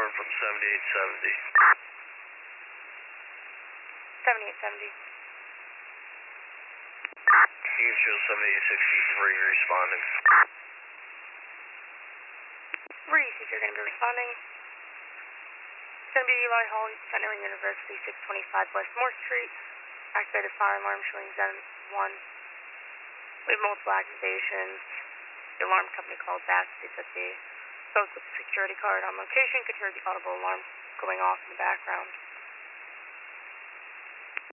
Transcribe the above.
calling from 7870. 7870. You can show 7863 responding. Where do you think you're going to be responding? It's going to be Eli Hall, Centennial University, 625 West Moore Street. Activated fire alarm showing Zen 1. We have multiple activations. The alarm company called back. They said they spoke with the security guard on location, could hear the audible alarm going off in the background.